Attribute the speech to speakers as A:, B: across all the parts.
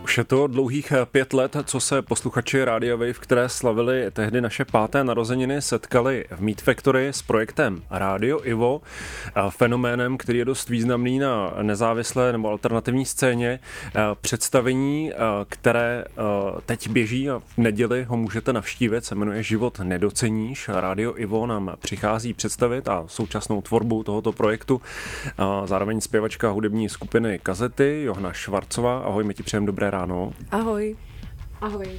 A: Už je to dlouhých 5 let, co se posluchači Radio Wave, které slavili tehdy naše 5. narozeniny, setkali v Meat Factory s projektem Radio Ivo, fenoménem, který je dost významný na nezávislé nebo alternativní scéně. Představení, které teď běží a v neděli ho můžete navštívit, se jmenuje Život nedoceníš. Radio Ivo nám přichází představit a současnou tvorbu tohoto projektu. Zároveň zpěvačka hudební skupiny Kazety, Johna Švarcová. Ahoj, my ti přejeme dobré ráno.
B: Ahoj.
C: Ahoj,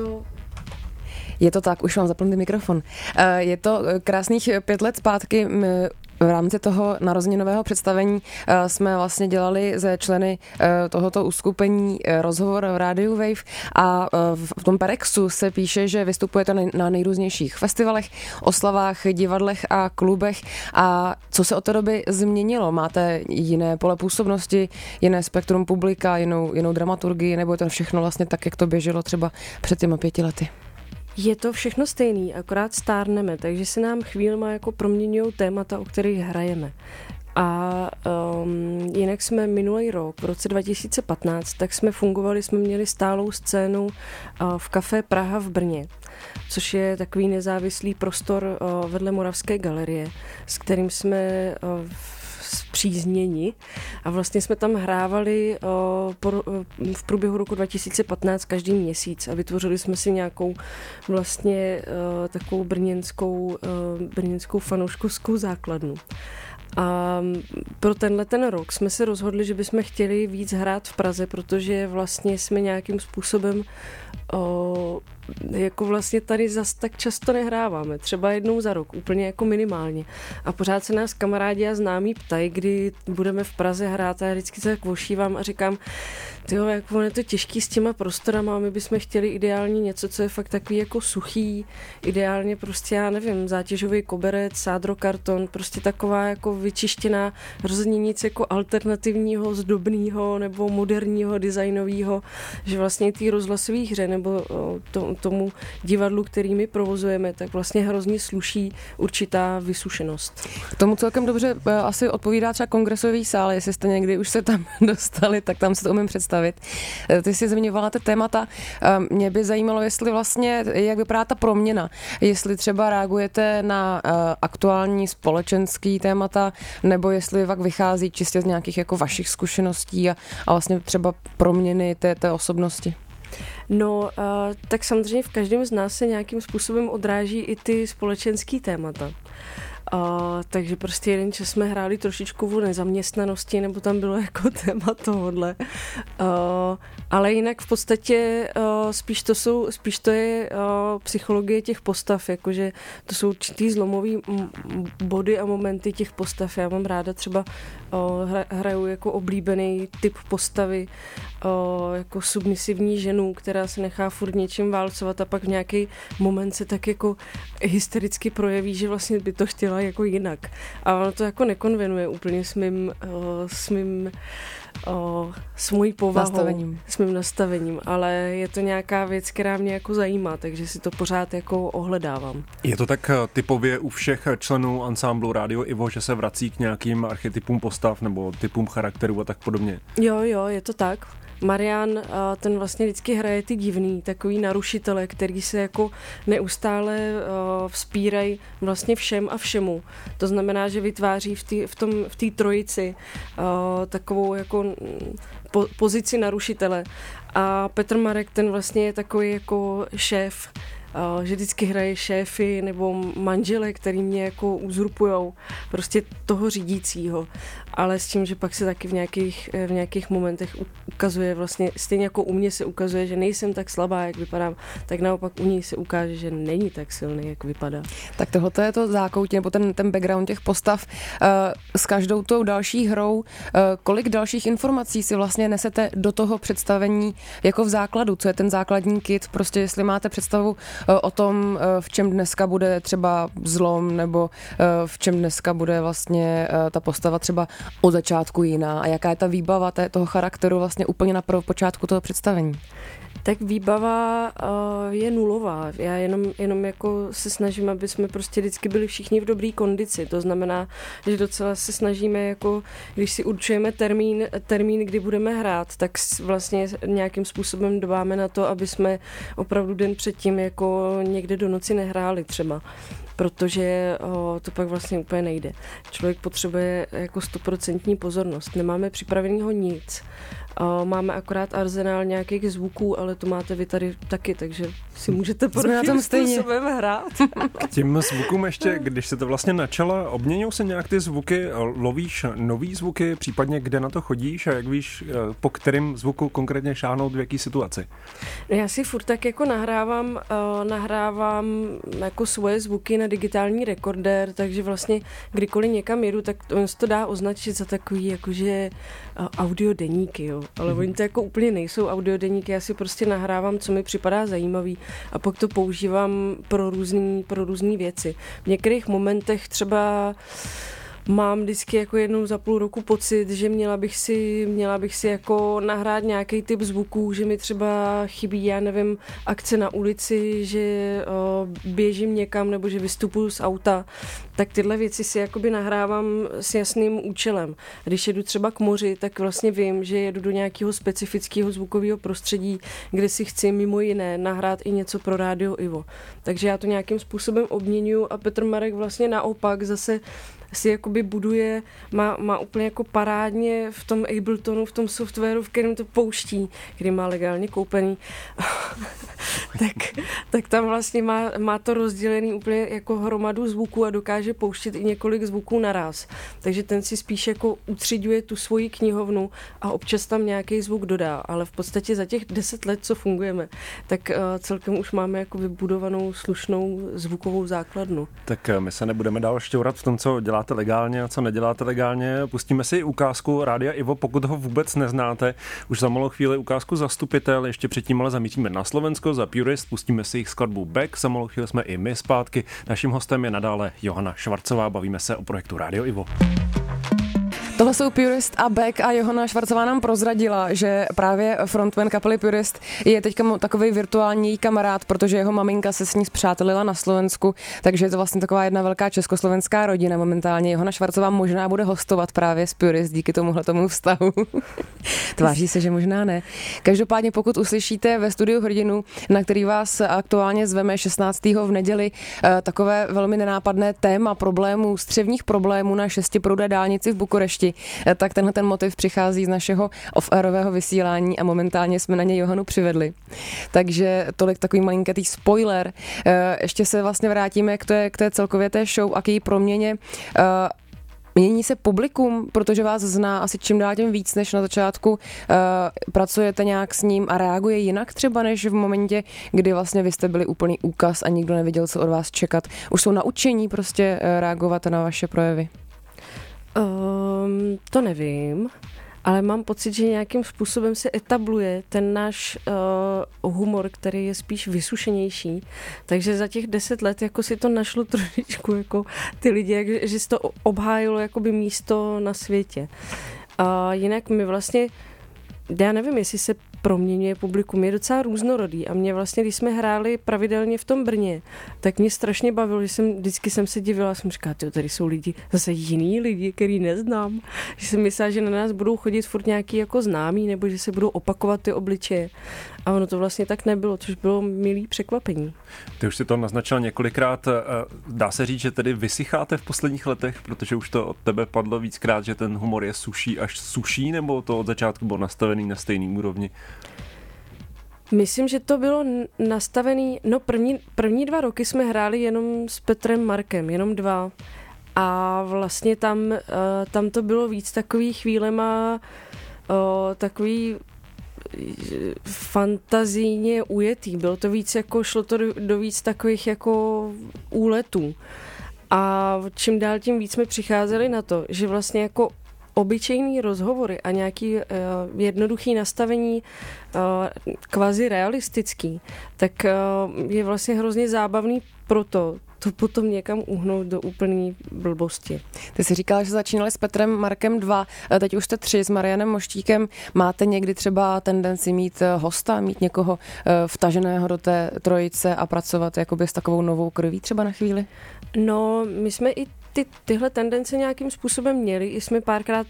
C: je to tak, už mám zapnutý mikrofon. Je to krásných 5 let zpátky. V rámci toho narozeninového představení jsme vlastně dělali ze členy tohoto uskupení rozhovor v rádiu Wave a v tom Perexu se píše, že vystupujete na nejrůznějších festivalech, oslavách, divadlech a klubech. A co se od té doby změnilo? Máte jiné pole působnosti, jiné spektrum publika, jinou dramaturgii, nebo je to všechno vlastně tak, jak to běželo třeba před těmi 5 lety?
B: Je to všechno stejný, akorát stárneme, takže se nám chvílema jako proměňují témata, o kterých hrajeme. A jinak jsme minulý rok, v roce 2015, tak jsme měli stálou scénu v Café Praha v Brně, což je takový nezávislý prostor vedle Moravské galerie, s kterým jsme zpřízněni a vlastně jsme tam hrávali v průběhu roku 2015 každý měsíc a vytvořili jsme si nějakou vlastně takovou brněnskou fanouškovskou základnu. A pro ten rok jsme se rozhodli, že bychom chtěli víc hrát v Praze, protože vlastně jsme nějakým způsobem jako vlastně tady zas tak často nehráváme, třeba jednou za rok, úplně jako minimálně. A pořád se nás kamarádi a známí ptají, kdy budeme v Praze hrát a já vždycky se tak vošívám a říkám, tyjo, jak ono je to těžký s těma prostorama a my bychom chtěli ideálně něco, co je fakt takový jako suchý, ideálně prostě, já nevím, zátěžový koberec, sádrokarton, prostě taková jako vyčištěná, rozhodně nic jako alternativního, zdobného nebo moderního, designového, že vlastně ty rozhlasové hře nebo tomu divadlu, který my provozujeme, tak vlastně hrozně sluší určitá vysušenost.
C: K tomu celkem dobře asi odpovídá třeba kongresový sál, jestli jste někdy už se tam dostali, tak tam se to umím představit. Ty jsi zmiňovala ty témata. Mě by zajímalo, jestli vlastně, jak vypadá ta proměna, jestli třeba reagujete na aktuální společenský témata, nebo jestli pak vychází čistě z nějakých jako vašich zkušeností a vlastně třeba proměny té osobnosti.
B: No, tak samozřejmě v každém z nás se nějakým způsobem odráží i ty společenský témata. Takže prostě jeden čas jsme hráli trošičku o nezaměstnanosti, nebo tam bylo jako téma tohodle. Ale jinak v podstatě spíš to je psychologie těch postav, jakože to jsou určitý zlomový body a momenty těch postav. Já mám ráda třeba hraju jako oblíbený typ postavy, jako submisivní ženu, která se nechá furt něčím válcovat a pak v nějaký moment se tak jako hystericky projeví, že vlastně by to chtěla jako jinak. A ono to jako nekonvenuje úplně s mojí povahou, s mým nastavením, ale je to nějaká věc, která mě jako zajímá, takže si to pořád jako ohledávám.
A: Je to tak typově u všech členů ansámblu Radio Ivo, že se vrací k nějakým archetypům postav nebo typům charakterů a tak podobně?
B: Jo, je to tak. Marian, ten vlastně vždycky hraje ty divný, takový narušitele, který se jako neustále vzpírají vlastně všem a všemu. To znamená, že vytváří v té trojici takovou jako pozici narušitele. A Petr Marek, ten vlastně je takový jako šéf, že vždycky hraje šéfy nebo manžele, který mě jako uzurpujou prostě toho řídícího. Ale s tím, že pak se taky v nějakých momentech ukazuje vlastně, stejně jako u mě se ukazuje, že nejsem tak slabá, jak vypadám, tak naopak u něj se ukáže, že není tak silný, jak vypadá.
C: Tak tohle je to zákoutí, nebo ten background těch postav. S každou tou další hrou, kolik dalších informací si vlastně nesete do toho představení jako v základu? Co je ten základní kit? Prostě jestli máte představu o tom, v čem dneska bude třeba zlom, nebo v čem dneska bude vlastně ta postava třeba od začátku jiná a jaká je ta výbava toho charakteru vlastně úplně na počátku toho představení?
B: Tak výbava je nulová. Já jenom jako se snažím, aby jsme prostě vždycky byli všichni v dobré kondici. To znamená, že docela se snažíme, jako když si určujeme termín, kdy budeme hrát, tak vlastně nějakým způsobem dbáme na to, aby jsme opravdu den předtím jako někde do noci nehráli třeba. Protože to pak vlastně úplně nejde. Člověk potřebuje jako 100% pozornost. Nemáme připravenýho nic. Máme akorát arzenál nějakých zvuků, ale to máte vy tady taky, takže si můžete podobným způsobem hrát.
A: K těm zvukům ještě, když se to vlastně načala, obměňují se nějak ty zvuky, lovíš nový zvuky, případně kde na to chodíš a jak víš, po kterým zvuku konkrétně šáhnout v jaký situaci?
B: No já si furt tak jako nahrávám jako svoje zvuky na digitální rekordér, takže vlastně kdykoliv někam jedu, tak to dá označit za takový jakože audiodeníky, jo. Ale oni to jako úplně nejsou audiodeníky, já si prostě nahrávám, co mi připadá zajímavý a pak to používám pro různý věci. V některých momentech třeba mám vždycky jako jednou za půl roku pocit, že měla bych si jako nahrát nějaký typ zvuků, že mi třeba chybí, já nevím, akce na ulici, že běžím někam nebo že vystupuju z auta, tak tyhle věci si jakoby nahrávám s jasným účelem. Když jedu třeba k moři, tak vlastně vím, že jedu do nějakého specifického zvukového prostředí, kde si chci mimo jiné nahrát i něco pro Rádio Ivo. Takže já to nějakým způsobem obměňuju a Petr Marek vlastně naopak zase si jakoby buduje, má úplně jako parádně v tom Abletonu, v tom softwaru, v kterém to pouští, který má legálně koupený, tak tam vlastně má to rozdělený úplně jako hromadu zvuků a dokáže pouštět i několik zvuků naraz. Takže ten si spíš jako utřiďuje tu svoji knihovnu a občas tam nějaký zvuk dodá, ale v podstatě za těch 10 let, co fungujeme, tak celkem už máme jako vybudovanou slušnou zvukovou základnu.
A: Tak my se nebudeme dál šťourat v tom, co děláte legálně a co neděláte legálně. Pustíme si ukázku Rádia Ivo, pokud ho vůbec neznáte. Už za malou chvíli ukázku Zastupitel, ještě předtím ale zamítíme na Slovensko za Purist, pustíme si jejich skladbu Back, za malou chvíli jsme i my zpátky. Naším hostem je nadále Johana Švarcová, bavíme se o projektu Rádio Ivo.
C: Tohle jsou Purist a Back a Johana Švarcová nám prozradila, že právě frontman kapely Purist je teďka takový virtuální kamarád, protože jeho maminka se s ní spřátelila na Slovensku, takže je to vlastně taková jedna velká československá rodina momentálně. Johana Švarcová možná bude hostovat právě s Purist díky tomu vztahu. Tváří se, že možná ne. Každopádně pokud uslyšíte ve studiu Hrdinu, na který vás aktuálně zveme 16. v neděli, takové velmi nenápadné téma problémů, střevních problémů na šestiprudé dálnici v Bukurešti, tak tenhle ten motiv přichází z našeho off-airového vysílání a momentálně jsme na něj Johanu přivedli. Takže tolik takový malinkatý spoiler. Ještě se vlastně vrátíme k té celkově té show a k její proměně. Mění se publikum, protože vás zná asi čím dál tím víc než na začátku. Pracujete nějak s ním a reaguje jinak třeba než v momentě, kdy vlastně vy jste byli úplný úkaz a nikdo nevěděl, co od vás čekat. Už jsou naučení prostě reagovat na vaše projevy?
B: To nevím, ale mám pocit, že nějakým způsobem se etabluje ten náš humor, který je spíš vysušenější. Takže za těch 10 let jako si to našlo trošičku jako ty lidi, že si to obhájilo jakoby místo na světě. A jinak my vlastně, já nevím, jestli se proměňuje publikum, je docela různorodý a mě vlastně, když jsme hráli pravidelně v tom Brně, tak mě strašně bavilo, že vždycky jsem se divila, jsem říkala, tady jsou lidi, zase jiný lidi, který neznám, že jsem myslela, že na nás budou chodit furt nějaký jako známí, nebo že se budou opakovat ty obličeje. A ono to vlastně tak nebylo, což bylo milý překvapení.
A: Ty už si to naznačil několikrát. Dá se říct, že tedy vysycháte v posledních letech, protože už to od tebe padlo víckrát, že ten humor je suší až suší, nebo to od začátku bylo nastavený na stejný úrovni?
B: Myslím, že to bylo nastavený, první 2 roky jsme hráli jenom s Petrem Markem, jenom 2. A vlastně tam to bylo víc takový chvílema, takový fantazijně ujetý. Bylo to víc jako, šlo to do víc takových jako úletů. A čím dál tím víc jsme přicházeli na to, že vlastně jako obyčejný rozhovory a nějaký jednoduchý nastavení kvazi realistický, tak je vlastně hrozně zábavný proto to potom někam uhnout do úplný blbosti.
C: Ty jsi říkala, že začínali s Petrem Markem 2, teď už jste 3 s Marianem Moštíkem. Máte někdy třeba tendenci mít hosta, mít někoho vtaženého do té trojice a pracovat jakoby s takovou novou krví třeba na chvíli?
B: No, my jsme i tyhle tendence nějakým způsobem měli, i jsme párkrát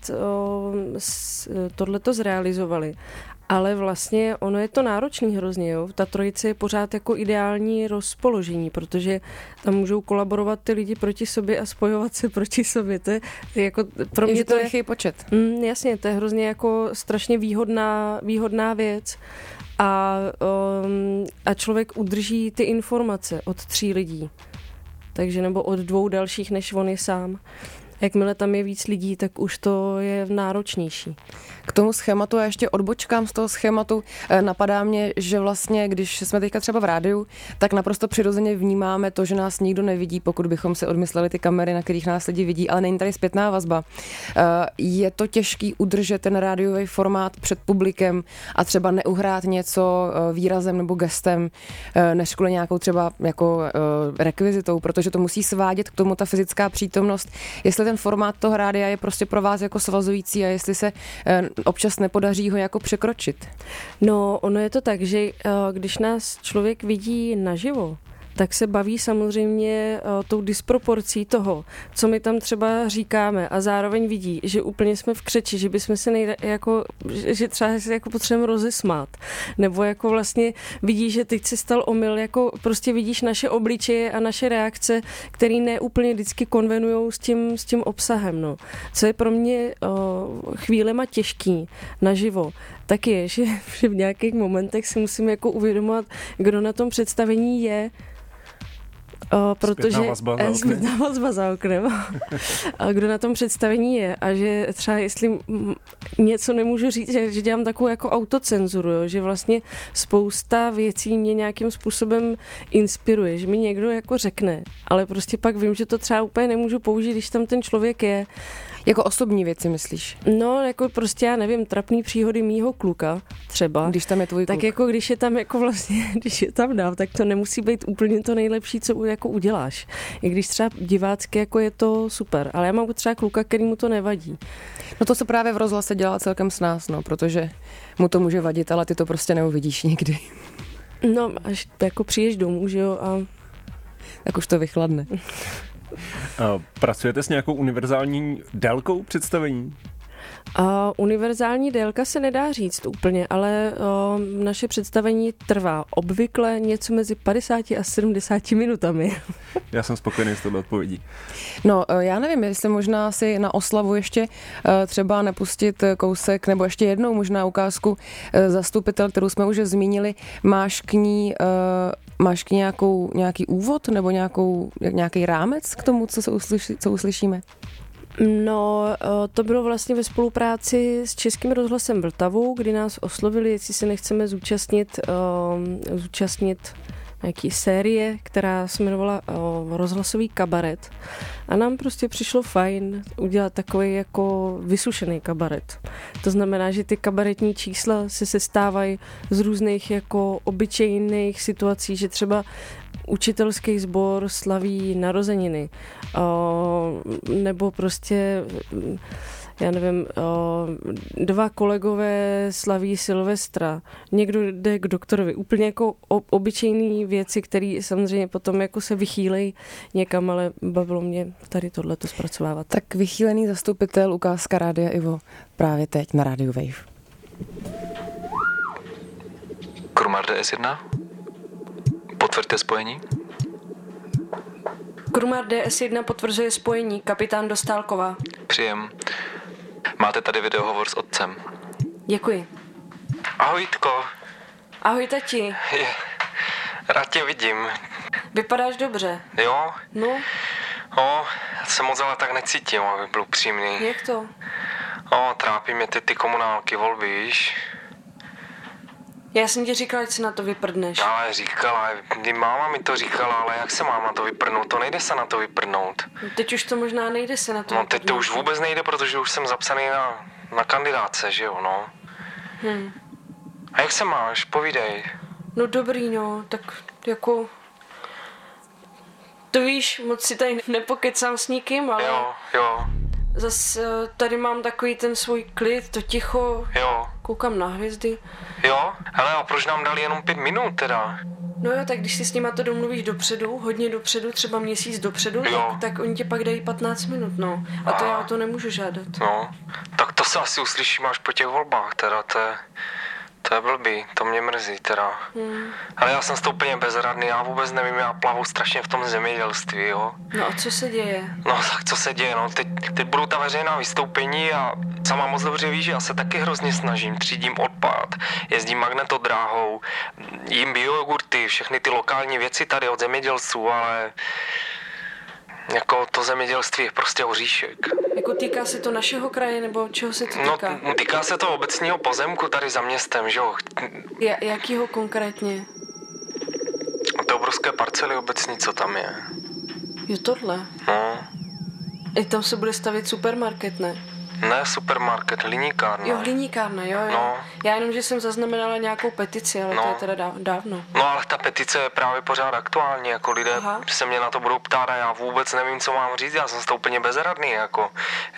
B: tohleto zrealizovali. Ale vlastně ono je to náročný hrozně, jo. Ta trojice je pořád jako ideální rozpoložení, protože tam můžou kolaborovat ty lidi proti sobě a spojovat se proti sobě. To je jako pro mě
C: to je lichý počet.
B: Jasně, to je hrozně jako strašně výhodná věc. A člověk udrží ty informace od 3 lidí. Takže nebo od 2 dalších, než on je sám. Jakmile tam je víc lidí, tak už to je náročnější.
C: K tomu schématu a ještě odbočkám z toho schématu napadá mě, že vlastně, když jsme teďka třeba v rádiu, tak naprosto přirozeně vnímáme to, že nás nikdo nevidí, pokud bychom si odmysleli ty kamery, na kterých nás lidi vidí, ale není tady zpětná vazba. Je to těžký udržet ten rádiový formát před publikem a třeba neuhrát něco výrazem nebo gestem, než kvůli nějakou třeba jako rekvizitou, protože to musí svádět k tomu ta fyzická přítomnost. Jestli ten formát toho rádia je prostě pro vás jako svazující a jestli se občas nepodaří ho jako překročit.
B: No, ono je to tak, že když nás člověk vidí naživo, tak se baví samozřejmě tou disproporcí toho, co my tam třeba říkáme a zároveň vidí, že úplně jsme v křeči, že bychom se že třeba se jako potřebujeme rozesmát. Nebo jako vlastně vidí, že teď se stal omyl, jako prostě vidíš naše obličeje a naše reakce, které ne úplně vždycky konvenujou s tím obsahem. No. Co je pro mě chvílema těžký naživo, tak je, že v nějakých momentech si musím jako uvědomovat, kdo na tom představení je, protože zpětná vazba za oknem. A kdo na tom představení je a že třeba jestli něco nemůžu říct, že dělám takovou jako autocenzuru, jo? Že vlastně spousta věcí mě nějakým způsobem inspiruje, že mi někdo jako řekne, ale prostě pak vím, že to třeba úplně nemůžu použít, když tam ten člověk je.
C: Jako osobní věci, myslíš?
B: No, jako prostě, já nevím, trapný příhody mýho kluka třeba.
C: Když tam je tvůj kluk.
B: Tak jako když je tam jako vlastně, když je tam dám, tak to nemusí být úplně to nejlepší, co jako uděláš. I když třeba divácky jako je to super, ale já mám třeba kluka, který mu to nevadí.
C: No to se právě v rozhlase dělá celkem s nás, no, protože mu to může vadit, ale ty to prostě neuvidíš nikdy.
B: No, až jako přijdeš domů, že jo, a
C: tak už to vychladne.
A: Pracujete s nějakou univerzální délkou představení?
B: Univerzální délka se nedá říct úplně, ale naše představení trvá obvykle něco mezi 50 a 70 minutami.
A: Já jsem spokojený s touto odpovědí.
C: No, já nevím, jestli možná si na oslavu ještě třeba nepustit kousek, nebo ještě jednou možná ukázku Zastupitel, kterou jsme už zmínili. Máš k ní nějaký úvod nebo nějaký rámec k tomu, co uslyšíme?
B: No, to bylo vlastně ve spolupráci s Českým rozhlasem Vltavu, kdy nás oslovili, jestli se nechceme zúčastnit nějaký série, která se jmenovala Rozhlasový kabaret. A nám prostě přišlo fajn udělat takový jako vysušený kabaret. To znamená, že ty kabaretní čísla se sestávají z různých jako obyčejných situací, že třeba učitelský sbor slaví narozeniny, nebo prostě, já nevím, 2 kolegové slaví Silvestra, někdo jde k doktorovi, úplně jako obyčejné věci, které samozřejmě potom jako se vychýlejí někam, ale bavilo mě tady tohleto zpracovávat.
C: Tak vychýlený zastupitel, ukázka Rádia Ivo právě teď na rádiu Wave.
D: Krumar DS1? Potvrďte spojení.
B: Krumar DS1 potvrzuje spojení, kapitán Dostálková.
D: Příjem. Máte tady videohovor s otcem.
B: Děkuji.
D: Ahoj, Jitko.
B: Ahoj, tati.
D: Rád tě vidím.
B: Vypadáš dobře.
D: Jo?
B: No?
D: Já se moc ale tak necítím, aby byl upřímný.
B: Jak to?
D: Trápí mě ty komunálky, volby, víš?
B: Já jsem ti říkala, ať se na to vyprdneš.
D: Ale říkala, máma mi to říkala, ale jak se mám na to vyprdnout? To nejde se na to vyprdnout.
B: No, teď už to možná nejde se na to
D: vyprdnout. Teď to už vůbec nejde, protože už jsem zapsaný na kandidátce, že jo, no. A jak se máš? Povídej.
B: No dobrý, no, tak jako... To víš, moc si tady nepokecám s nikým, ale...
D: Jo.
B: Zas tady mám takový ten svůj klid, to ticho.
D: Jo.
B: Koukám na hvězdy.
D: Jo? Hele, a proč nám dali jenom 5 minut teda?
B: No jo, tak když si s nima to domluvíš dopředu, hodně dopředu, třeba měsíc dopředu, tak oni tě pak dají 15 minut, no. A to já o to nemůžu žádat.
D: No, tak to se asi uslyším až po těch volbách, teda, to je blbý, to mě mrzí teda. Ale já jsem s to úplně bezradný, já vůbec nevím, já plavu strašně v tom zemědělství, jo.
B: No a co se děje?
D: No tak co se děje, no teď budou ta veřejná vystoupení a sama moc dobře víš, že já se taky hrozně snažím, třídím odpad, jezdím magnetodráhou, jím biojogurty, všechny ty lokální věci tady od zemědělců, ale jako to zemědělství je prostě oříšek.
B: Jako týká se to našeho kraje, nebo čeho se to týká?
D: No, týká se to obecního pozemku tady za městem, že jo.
B: Jakýho konkrétně?
D: To obrovské parcely obecní, co tam je.
B: Jo, tohle?
D: No.
B: I tam se bude stavět supermarket, ne?
D: Ne supermarket, hliníkárna.
B: Jo, hliníkárna, jo.
D: No.
B: Já jenom, že jsem zaznamenala nějakou petici, ale to je teda dávno.
D: No ale ta petice je právě pořád aktuální, jako lidé se mě na to budou ptát a já vůbec nevím, co mám říct, já jsem z toho úplně bezradný, jako.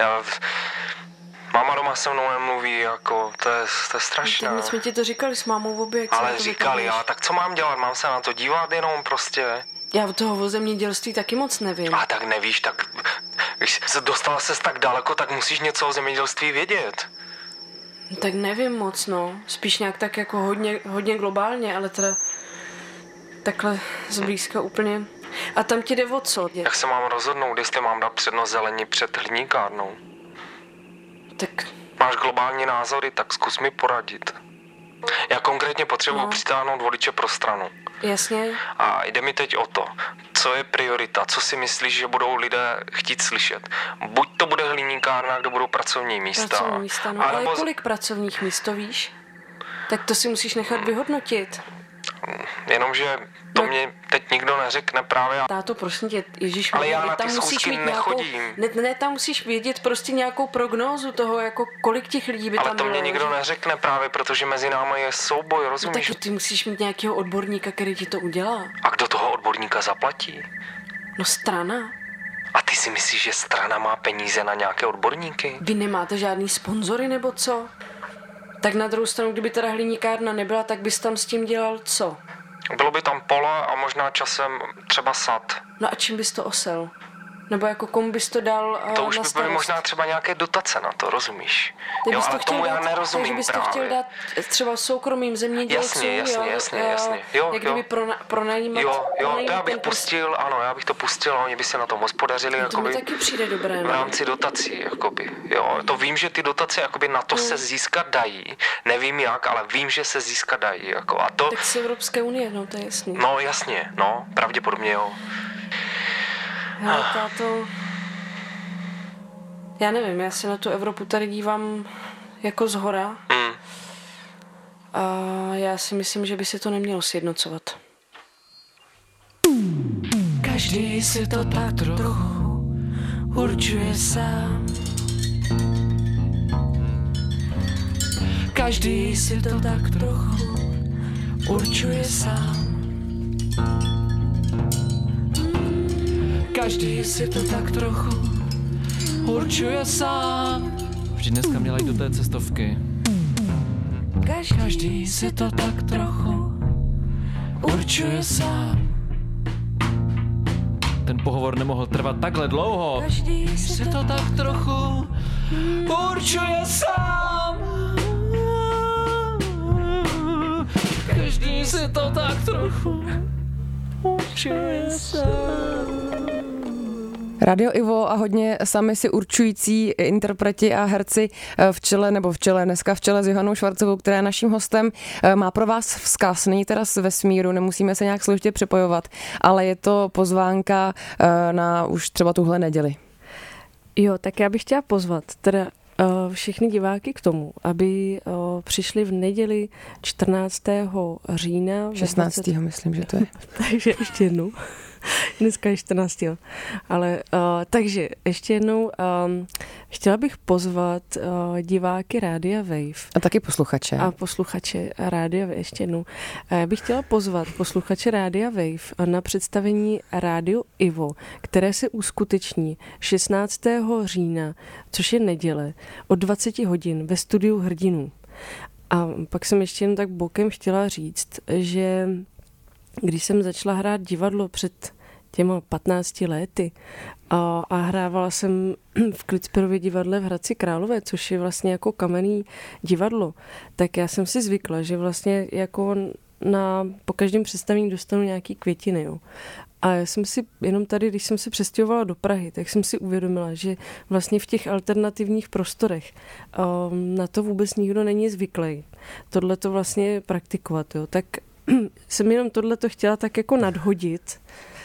D: Máma doma se mnou nemluví, jako, to je strašné.
B: My jsme ti to říkali s mámou v obě,
D: ale říkali, ale tak co mám dělat, mám se na to dívat jenom prostě.
B: Já od toho o zemědělství taky moc nevím.
D: A tak nevíš, tak když se dostala ses tak daleko, tak musíš něco o zemědělství vědět.
B: Tak nevím moc, no. Spíš nějak tak jako hodně globálně, ale teda takhle zblízka úplně. A tam ti jde o co?
D: Jak se mám rozhodnout, jestli mám dát přednost zelení před hliníkárnou?
B: Tak...
D: Máš globální názory, tak zkus mi poradit. Já konkrétně potřebuji přitáhnout voliče pro stranu.
B: Jasně.
D: A jde mi teď o to, co je priorita, co si myslíš, že budou lidé chtít slyšet. Buď to bude hliníkárna, kde budou pracovní místa.
B: No. Ale kolik pracovních míst, to víš? Tak to si musíš nechat vyhodnotit.
D: Jenomže to mě teď nikdo neřekne právě.
B: Táto, prosím tě, Ježíš,
D: ale já na ty schůzky nechodím.
B: Ne, tam musíš vědět prostě nějakou prognózu toho, jako kolik těch lidí by tam bylo.
D: Ale to mě nikdo neřekne právě, protože mezi námi je souboj, rozumíš?
B: No, tak ty musíš mít nějakého odborníka, který ti to udělá.
D: A kdo toho odborníka zaplatí?
B: No strana.
D: A ty si myslíš, že strana má peníze na nějaké odborníky?
B: Vy nemáte žádný sponzory nebo co? Tak na druhou stranu, kdyby teda hliníkárna nebyla, tak bys tam s tím dělal co?
D: Bylo by tam pole a možná časem třeba sad.
B: No a čím bys to osel? Nebo jako komu bys to dal
D: to už by byly možná třeba nějaké dotace na to, rozumíš?
B: Jo,
D: ale tomu já nerozumím
B: takže bys
D: právě.
B: to chtěl dát třeba soukromým zemědělcům?
D: Jasně. Jo,
B: jak kdyby pronajímat?
D: Jo, to já bych pustil, ano, já bych to pustil a oni by se na tom hospodařili,
B: no,
D: jakoby,
B: to mi taky přijde dobré,
D: v rámci dotací, jakoby, jo. To vím, že ty dotace, jakoby na to se získat dají. Nevím jak, ale vím, že se získat dají, jako, a to...
B: Tak z Evropské unie, no, to je jasný.
D: No, jasně, no, pravděpodobně, jo.
B: Já nevím, já se na tu Evropu tady dívám jako zhora a já si myslím, že by se to nemělo sjednocovat. Každý si to tak trochu určuje sám. Každý si to tak trochu určuje sám. Každý si to tak trochu určuje sám.
E: Vždyť dneska měla jít do té cestovky.
B: Každý si to tak trochu určuje sám.
E: Ten pohovor nemohl trvat takhle dlouho.
B: Každý si to tak trochu určuje sám. Každý si to tak trochu určuje sám.
C: Radio Ivo a hodně sami si určující interpreti a herci dneska v čele s Johanou Švarcovou, která je naším hostem, má pro vás vzkaz. Není teda z vesmíru, nemusíme se nějak složitě připojovat, ale je to pozvánka na už třeba tuhle neděli.
B: Jo, tak já bych chtěla pozvat teda všechny diváky k tomu, aby přišli v neděli 14. října.
C: 16. myslím, že to je.
B: Takže ještě jednou. Dneska je 14. Ale takže ještě jednou chtěla bych pozvat diváky Rádia Wave.
C: A taky posluchače.
B: A posluchače Rádia Wave, ještě jednou. Já bych chtěla pozvat posluchače Rádia Wave na představení Rádio Ivo, které se uskuteční 16. října, což je neděle, od 20 hodin ve studiu Hrdinů. A pak jsem ještě jen tak bokem chtěla říct, že když jsem začala hrát divadlo před těma 15 lety a hrávala jsem v Klitsperově divadle v Hradci Králové, což je vlastně jako kamenný divadlo, tak já jsem si zvykla, že vlastně jako po každém představení dostanu nějaký květiny. Jo. A já jsem si jenom tady, když jsem se přestěhovala do Prahy, tak jsem si uvědomila, že vlastně v těch alternativních prostorech na to vůbec nikdo není zvyklý. Tohle to vlastně praktikovat. Jo. Tak jsem jenom tohleto chtěla tak jako nadhodit,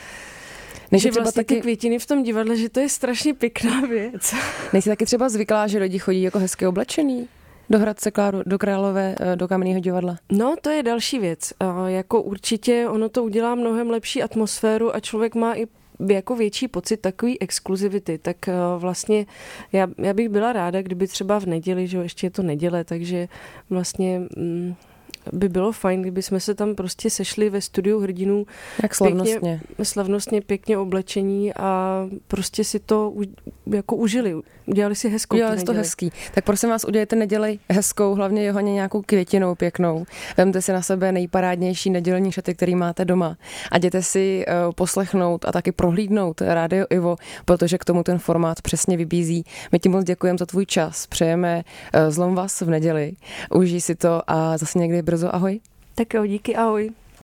B: že vlastně ty květiny v tom divadle, že to je strašně pěkná věc.
C: Nejsi taky třeba zvyklá, že lidi chodí jako hezky oblečený do Hradce do Králové, do Kamenného divadla?
B: No, to je další věc. Jako určitě ono to udělá mnohem lepší atmosféru a člověk má i jako větší pocit takový exkluzivity, tak vlastně já bych byla ráda, kdyby třeba v neděli, že ještě je to neděle, takže vlastně by bylo fajn, kdyby jsme se tam prostě sešli ve studiu Hrdinů.
C: Jak slavnostně.
B: Slavnostně, pěkně oblečení a prostě si to jako užili. Udělali si hezkou.
C: Udělali si to hezký. Tak prosím vás, udělejte neděli hezkou, hlavně Johaně nějakou květinou pěknou. Vemte si na sebe nejparádnější nedělní šaty, který máte doma. A jděte si poslechnout a taky prohlídnout Rádio Ivo, protože k tomu ten formát přesně vybízí. My ti moc děkujeme za tvůj čas. Přejeme zlom vás v neděli. Užij si to a zase někdy brzo. Ahoj.
B: Tak jo, díky, ahoj.